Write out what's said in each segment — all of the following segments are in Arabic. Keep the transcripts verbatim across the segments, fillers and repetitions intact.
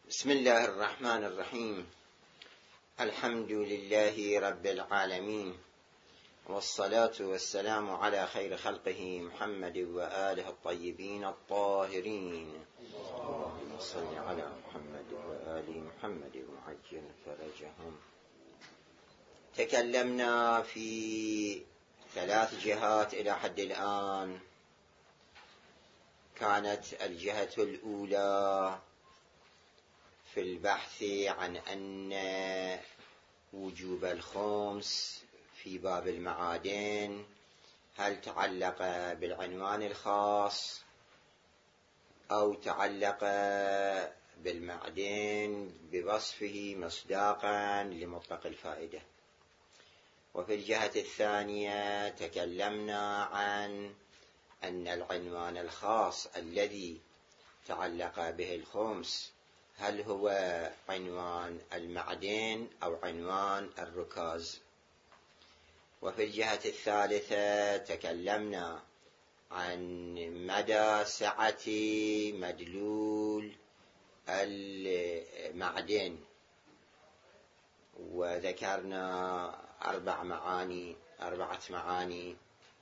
بسم الله الرحمن الرحيم. الحمد لله رب العالمين، والصلاة والسلام على خير خلقه محمد وآله الطيبين الطاهرين. اللهم صل على محمد وآل محمد وعجل فرجهم. تكلمنا في ثلاث جهات إلى حد الآن. كانت الجهة الأولى في البحث عن أن وجوب الخمس في باب المعادن هل تعلق بالعنوان الخاص أو تعلق بالمعدن بوصفه مصداقا لمطلق الفائدة. وفي الجهة الثانية تكلمنا عن أن العنوان الخاص الذي تعلق به الخمس هل هو عنوان المعدن أو عنوان الركاز. وفي الجهة الثالثة تكلمنا عن مدى سعة مدلول المعدن، وذكرنا أربع معاني أربعة معاني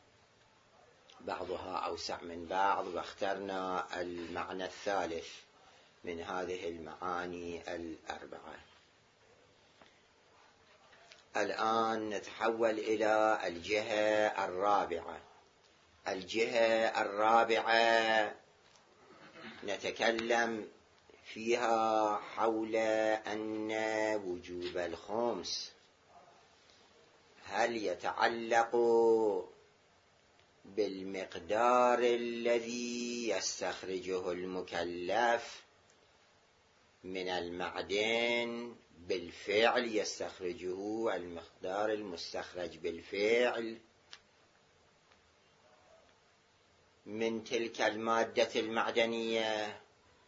بعضها أوسع من بعض، واخترنا المعنى الثالث من هذه المعاني الأربعة. الآن نتحول إلى الجهة الرابعة. الجهة الرابعة نتكلم فيها حول أن وجوب الخمس هل يتعلق بالمقدار الذي يستخرجه المكلف من المعدن بالفعل، يستخرجه المقدار المستخرج بالفعل من تلك المادة المعدنية،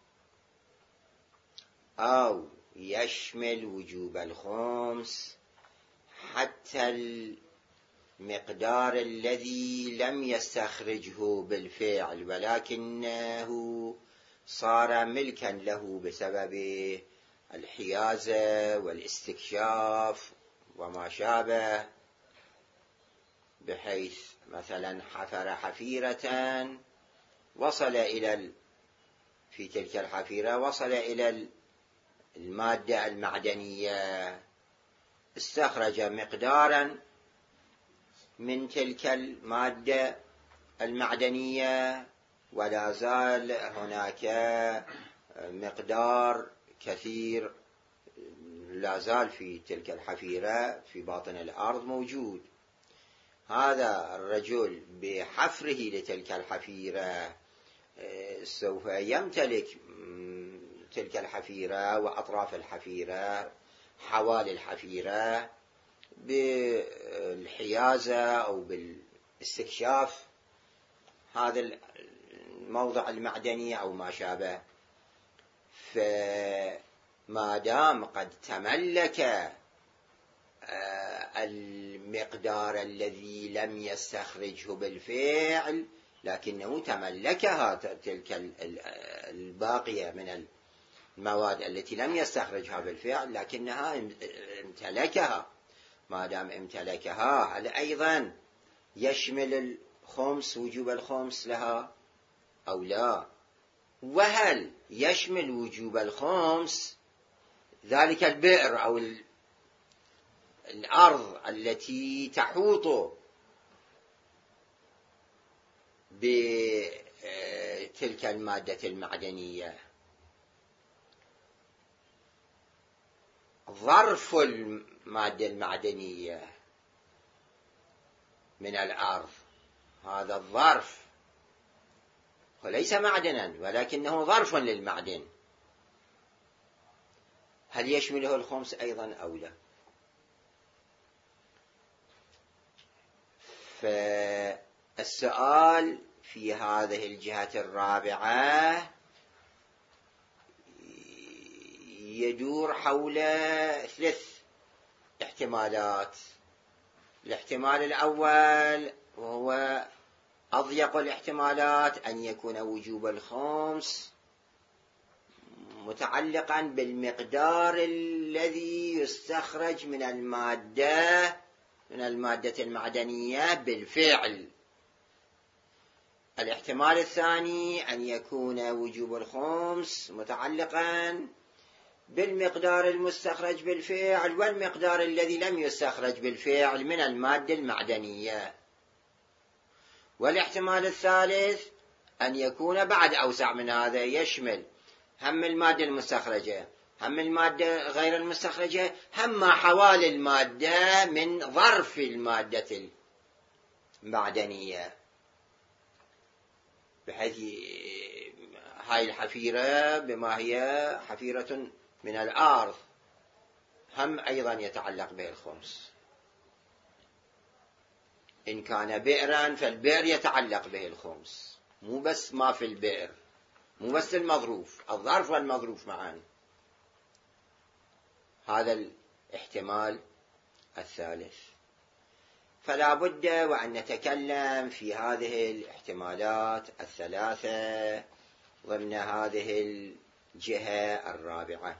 أو يشمل وجوب الخمس حتى المقدار الذي لم يستخرجه بالفعل ولكنه صار ملكا له بسبب الحيازة والاستكشاف وما شابه، بحيث مثلا حفر حفيرة وصل إلى في تلك الحفيرة وصل إلى المادة المعدنية، استخرج مقدارا من تلك المادة المعدنية، ولا زال هناك مقدار كثير لا زال في تلك الحفيرة في باطن الأرض موجود. هذا الرجل بحفره لتلك الحفيرة سوف يمتلك تلك الحفيرة وأطراف الحفيرة حوالي الحفيرة بالحيازة أو بالاستكشاف هذا الموضع المعدني أو ما شابه. فما دام قد تملك المقدار الذي لم يستخرجه بالفعل لكنه تملكها تلك الباقية من المواد التي لم يستخرجها بالفعل لكنها امتلكها، ما دام امتلكها هل أيضا يشمل الخمس وجوب الخمس لها أو لا؟ وهل يشمل وجوب الخمس ذلك البئر أو الأرض التي تحوط بتلك المادة المعدنية؟ ظرف المادة المعدنية من الأرض، هذا الظرف وليس معدنا ولكنه ظرف للمعدن، هل يشمله الخمس أيضا أو لا؟ فالسؤال في هذه الجهة الرابعة يدور حول ثلاث احتمالات. الاحتمال الأول وهو أضيق الاحتمالات أن يكون وجوب الخمس متعلقا بالمقدار الذي يستخرج من المادة من المادة المعدنية بالفعل. الاحتمال الثاني أن يكون وجوب الخمس متعلقا بالمقدار المستخرج بالفعل والمقدار الذي لم يستخرج بالفعل من المادة المعدنية. والاحتمال الثالث أن يكون بعد أوسع من هذا، يشمل هم المادة المستخرجة هم المادة غير المستخرجة هم ما حوالي المادة من ظرف المادة المعدنية، بحيث هاي الحفيرة بما هي حفيرة من الأرض هم أيضا يتعلق به الخمس. إن كان بئرا فالبئر يتعلق به الخمس، مو بس ما في البئر، مو بس المظروف، الظرف والمظروف معا. هذا الاحتمال الثالث. فلا بد وأن نتكلم في هذه الاحتمالات الثلاثة ضمن هذه الجهة الرابعة.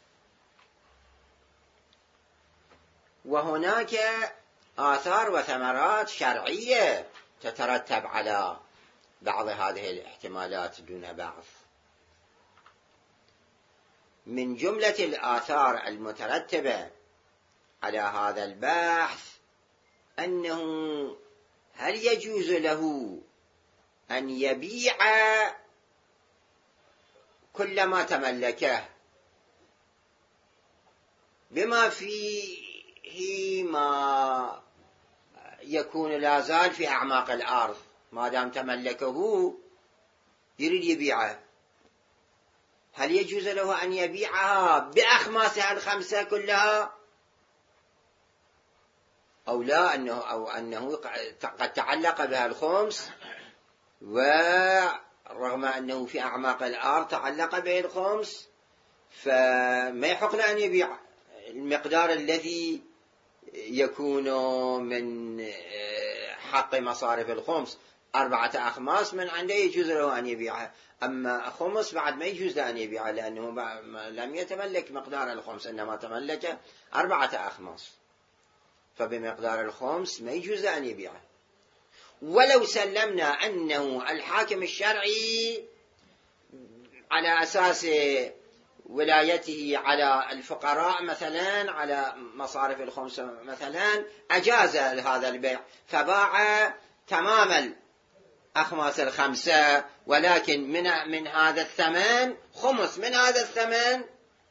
وهناك آثار وثمرات شرعية تترتب على بعض هذه الاحتمالات دون بعض. من جملة الآثار المترتبة على هذا البحث أنه هل يجوز له أن يبيع كل ما تملكه بما فيه ما يكون لا زال في أعماق الأرض، ما دام تملكه يريد يبيعه، هل يجوز له أن يبيعها بأخماسها الخمسة كلها أو لا؟ أنه أو أنه قد تعلق بها الخمس ورغم أنه في أعماق الأرض تعلق به الخمس، فما يحق له أن يبيع المقدار الذي يكون من حق مصارف الخمس. أربعة أخماس من عنده يجوز له أن يبيعها، أما خمس بعد ما يجوز له أن يبيعها لأنه لم يتملك مقدار الخمس، إنما تملك أربعة أخماس، فبمقدار الخمس ما يجوز له أن يبيعها. ولو سلمنا أنه الحاكم الشرعي على أساس ولايته على الفقراء مثلا، على مصارف الخمس مثلا، أجاز هذا البيع فباع تمام الأخماس الخمسة، ولكن من من هذا الثمن خمس من هذا الثمن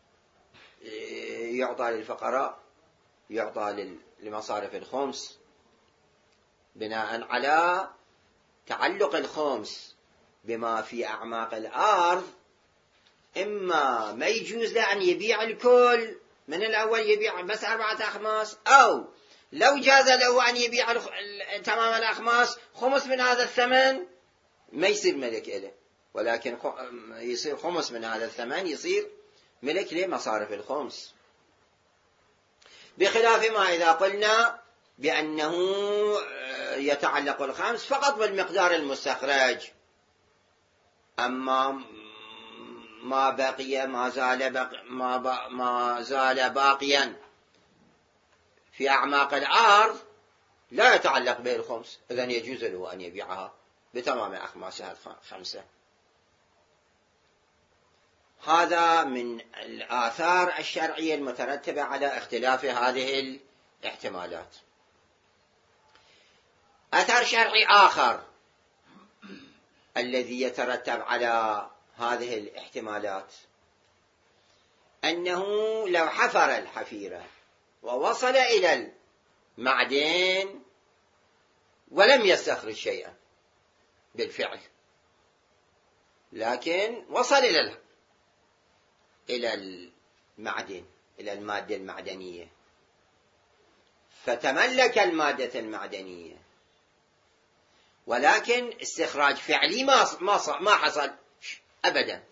يعطى للفقراء، يعطى لمصارف الخمس، بناء على تعلق الخمس بما في أعماق الأرض. إما ما يجوز له أن يبيع الكل من الأول، يبيع بس أربعة أخماس، أو لو جاز له أن يبيع تمام الأخماس خمس من هذا الثمن ما يصير ملك له، ولكن يصير خمس من هذا الثمن يصير ملك لمصارف الخمس. بخلاف ما إذا قلنا بأنه يتعلق الخمس فقط بالمقدار المستخرج، أما ما بقي ما زال بق ما, ما زال باقيا في أعماق الأرض لا يتعلق به الخمس، إذن يجوز له أن يبيعها بتمام أخماسها الخمسة. هذا من الآثار الشرعية المترتبة على اختلاف هذه الاحتمالات. أثر شرعي آخر الذي يترتب على هذه الاحتمالات أنه لو حفر الحفيرة ووصل إلى المعدن ولم يستخرج شيئا بالفعل، لكن وصل إلى إلى المعدن، إلى المادة المعدنية، فتملك المادة المعدنية، ولكن استخراج فعلي ما ما ما حصل أبدا،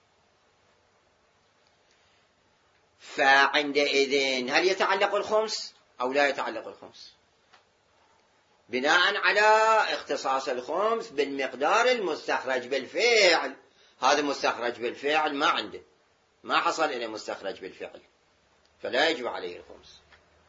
فعندئذ هل يتعلق الخمس أو لا يتعلق الخمس؟ بناء على اختصاص الخمس بالمقدار المستخرج بالفعل. هذا مستخرج بالفعل ما عنده، ما حصل إلى مستخرج بالفعل، فلا يجب عليه الخمس.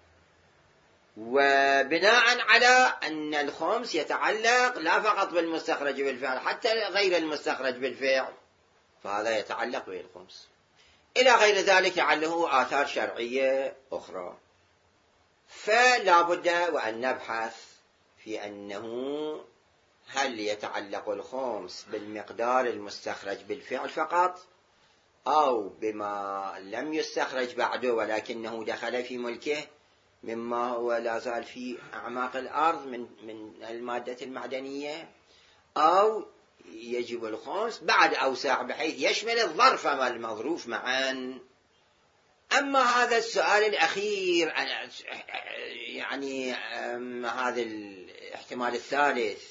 وبناء على أن الخمس يتعلق لا فقط بالمستخرج بالفعل حتى غير المستخرج بالفعل، فهذا يتعلق به الخمس. إلى غير ذلك لعله آثار شرعية أخرى. فلا بد وأن نبحث في أنه هل يتعلق الخمس بالمقدار المستخرج بالفعل فقط، أو بما لم يستخرج بعده ولكنه دخل في ملكه مما هو لا زال في أعماق الأرض من من المادة المعدنية، أو يجب الخمس بعد أوسع بحيث يشمل الظرف والمظروف معا. أما هذا السؤال الأخير يعني هذا الاحتمال الثالث،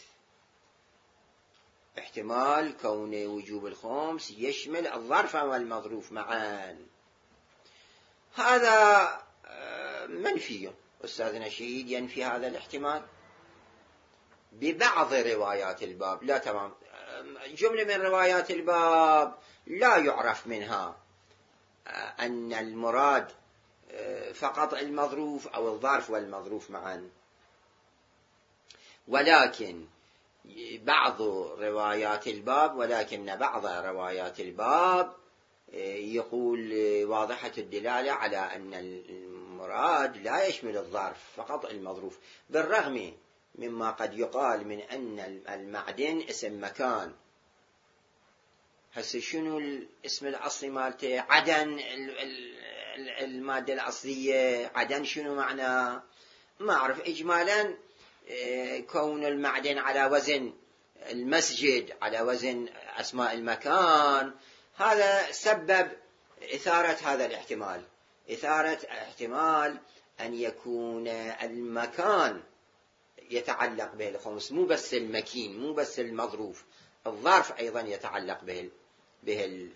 احتمال كون وجوب الخمس يشمل الظرف والمظروف معا، هذا منفي. أستاذنا الشهيد ينفي هذا الاحتمال ببعض روايات الباب، لا تمام. جملة من روايات الباب لا يعرف منها أن المراد فقط المظروف أو الظرف والمظروف معا، ولكن بعض روايات الباب ولكن بعض روايات الباب يقول واضحة الدلالة على أن المراد لا يشمل الظرف فقط المظروف، بالرغم مما قد يقال من أن المعدن اسم مكان. هسه شنو الاسم الأصلي مالته؟ عدن. المادة الأصلية عدن شنو معنى؟ ما أعرف. إجمالا كون المعدن على وزن المسجد، على وزن أسماء المكان، هذا سبب إثارة هذا الاحتمال، إثارة احتمال أن يكون المكان يتعلق به الخمس، مو بس المكين، مو بس المظروف، الظرف أيضا يتعلق به به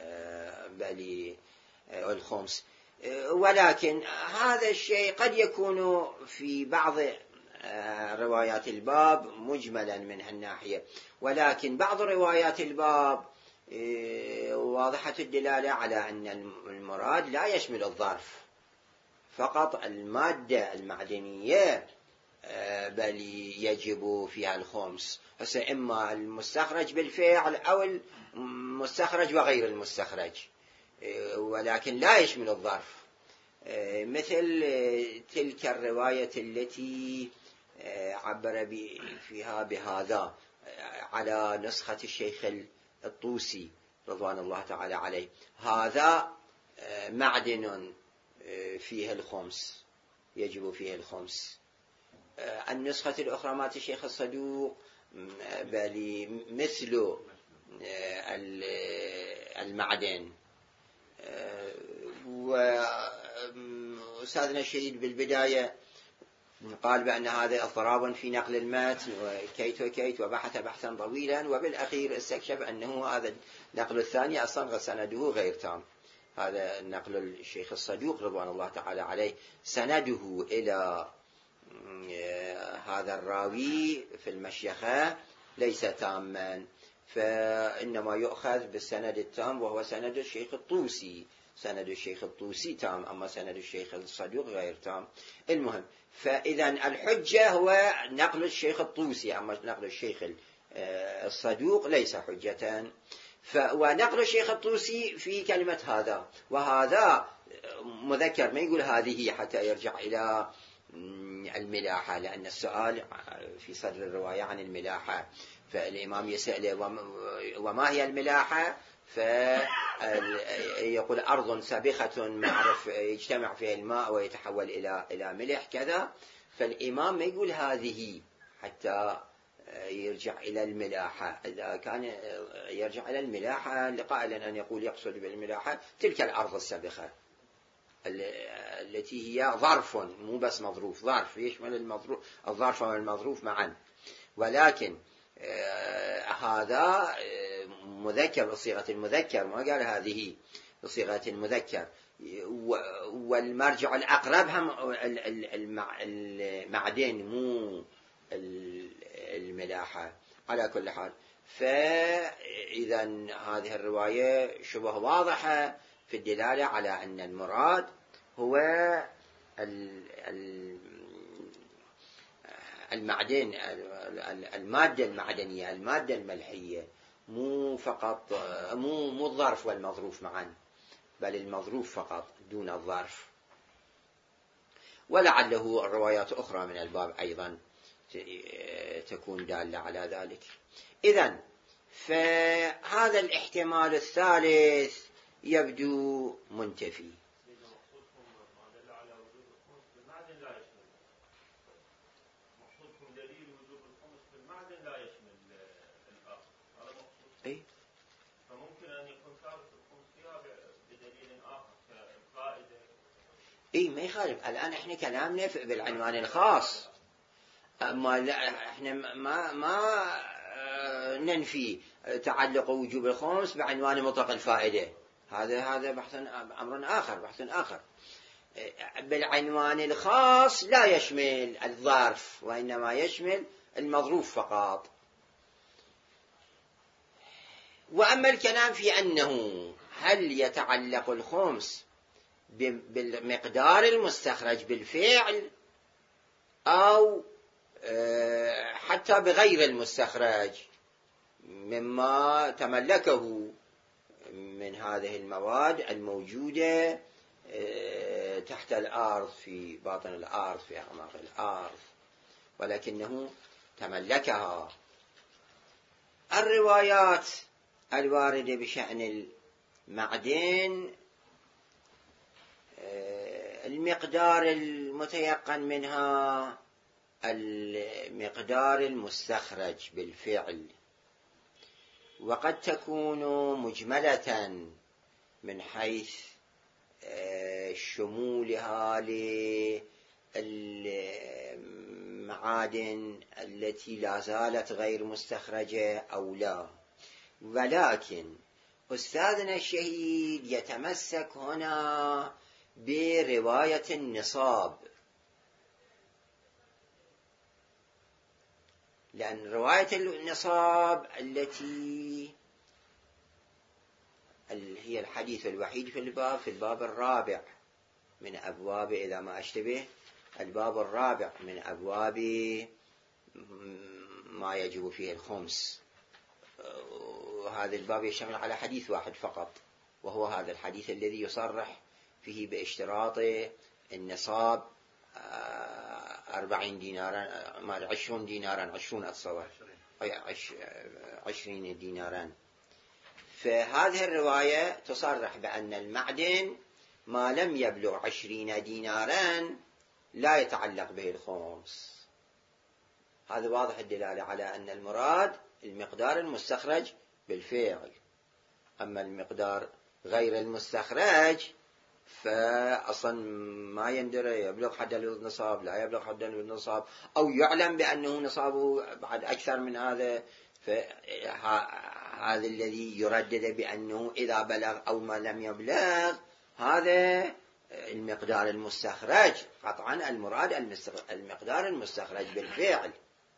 الخمس. ولكن هذا الشيء قد يكون في بعض روايات الباب مجملا من هالناحية، ولكن بعض روايات الباب واضحة الدلالة على أن المراد لا يشمل الظرف فقط المادة المعدنية، بل يجب فيها الخمس. هسه إما المستخرج بالفعل أو المستخرج وغير المستخرج، ولكن لا يشمل الظرف. مثل تلك الرواية التي عبر فيها بهذا على نسخة الشيخ الطوسي رضوان الله تعالى عليه: هذا معدن فيه الخمس، يجب فيه الخمس. النسخة الأخرى مات الشيخ الصدوق بل مثل المعدن. وأستاذنا الشهيد بالبداية قال بأن هذا اضطراب في نقل المتن وكيت وكيت، وبحث بحثا طويلا، وبالأخير استكشف أنه هذا النقل الثاني أصلا سنده غير تام. هذا نقل الشيخ الصدوق رضوان الله تعالى عليه سنده إلى هذا الراوي في المشيخة ليس تاما، فإنما يؤخذ بالسند التام وهو سند الشيخ الطوسي. سند الشيخ الطوسي تام، أما سند الشيخ الصدوق غير تام. المهم، فإذا الحجة هو نقل الشيخ الطوسي، أما نقل الشيخ الصدوق ليس حجة. ونقل الشيخ الطوسي في كلمة هذا، وهذا مذكر، ما يقول هذه حتى يرجع إلى الملاحة، لأن السؤال في صدر الرواية عن الملاحة، فالإمام يسأله وما هي الملاحة؟ فيقول أرض سابخة معرف يجتمع فيها الماء ويتحول إلى إلى ملح كذا. فالإمام ما يقول هذه حتى يرجع إلى الملاحة. إذا كان يرجع إلى الملاحة لقائلا أن يقول يقصد بالملاحة تلك الأرض السابخة التي هي ظرف، مو بس مظروف، ظرف يشمل المظروف الظرف والمظروف معا. ولكن آه هذا مذكر بصيغة المذكر، ما قال هذه بصيغة المذكر. والمرجع الأقرب هم المعدن مو الملاحة. على كل حال، فإذا هذه الرواية شبه واضحة في الدلالة على أن المراد هو المعدن، المادة المعدنية، المادة الملحية، مو فقط مو مو الظرف والمظروف معا، بل المظروف فقط دون الظرف. ولعله الروايات أخرى من الباب أيضا تكون دالة على ذلك. إذن فهذا الاحتمال الثالث يبدو منتفي. أي فممكن أن يكون ثابت الخمس فيها بدليل آخر كالقاعدة. اي ما يخالف. الآن احنا كلامنا بالعنوان الخاص، أما لا احنا ما ما ننفي تعلق وجوب الخمس بعنوان مطلق الفائدة، هذا هذا بحث أمر آخر، بحث آخر. بالعنوان الخاص لا يشمل الظرف، وإنما يشمل المظروف فقط. وأما الكلام في أنه هل يتعلق الخمس بالمقدار المستخرج بالفعل أو حتى بغير المستخرج مما تملكه من هذه المواد الموجودة تحت الأرض، في باطن الأرض، في أعماق الأرض، ولكنه تملكها. الروايات الواردة بشأن المعدن المقدار المتيقن منها المقدار المستخرج بالفعل، وقد تكون مجملة من حيث شمولها للمعادن التي لا زالت غير مستخرجة أو لا. ولكن أستاذنا الشهيد يتمسك هنا برواية النصاب، لأن رواية النصاب التي هي الحديث الوحيد في الباب، في الباب الرابع من أبواب، إذا ما أشتبه الباب الرابع من أبواب ما يجب فيه الخمس، وهذا الباب يشتمل على حديث واحد فقط، وهو هذا الحديث الذي يصرح فيه باشتراط النصاب أربعين دينارا، ما عشرون دينارا، عشرون أتصور عشرين دينارا. فهذه الرواية تصرح بأن المعدن ما لم يبلغ عشرين دينارا لا يتعلق به الخمس. هذا واضح الدلالة على أن المراد المقدار المستخرج بالفعل. أما المقدار غير المستخرج فأصلا ما يندرى يبلغ حد النصاب، لا يبلغ حد النصاب، أو يعلم بأنه نصابه بعد أكثر من هذا، فهذا الذي يردد بأنه إذا بلغ أو ما لم يبلغ هذا المقدار المستخرج. قطعا المراد المقدار المستخرج بالفعل.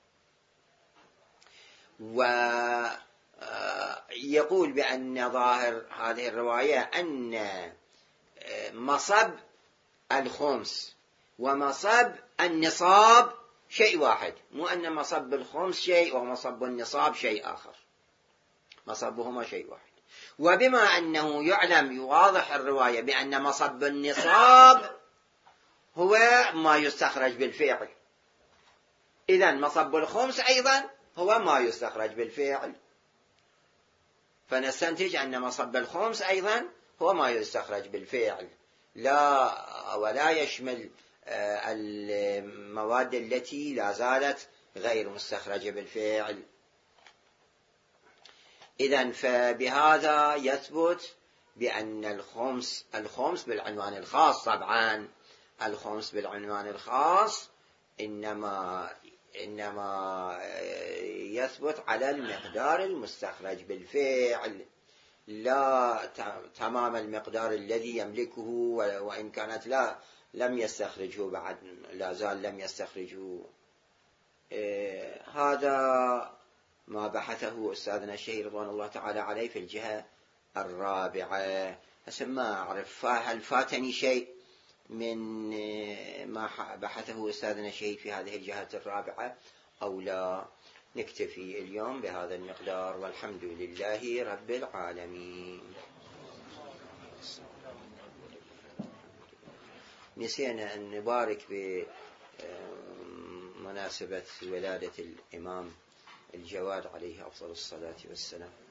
ويقول بأن ظاهر هذه الرواية أن مصب الخمس ومصب النصاب شيء واحد، مو أن مصب الخمس شيء ومصب النصاب شيء آخر، مصبهما شيء واحد. وبما أنه يعلم يواضح الرواية بأن مصب النصاب هو ما يستخرج بالفعل، إذن مصب الخمس أيضا هو ما يستخرج بالفعل، فنستنتج أن مصب الخمس أيضا هو ما يستخرج بالفعل، لا ولا يشمل المواد التي لا زالت غير مستخرجة بالفعل. إذن فبهذا يثبت بأن الخمس الخمس بالعنوان الخاص، طبعا الخمس بالعنوان الخاص إنما إنما يثبت على المقدار المستخرج بالفعل، لا تمام المقدار الذي يملكه، وإن كانت لا لم يستخرجه بعد، لا زال لم يستخرجه. هذا ما بحثه أستاذنا الشهيد رضوان الله تعالى عليه في الجهة الرابعة. هسه ما أعرف هل فاتني شيء من ما بحثه أستاذنا الشهيد في هذه الجهات الرابعة أو لا. نكتفي اليوم بهذا المقدار، والحمد لله رب العالمين. نسينا أن نبارك بمناسبة ولادة الإمام الجواد عليه أفضل الصلاة والسلام.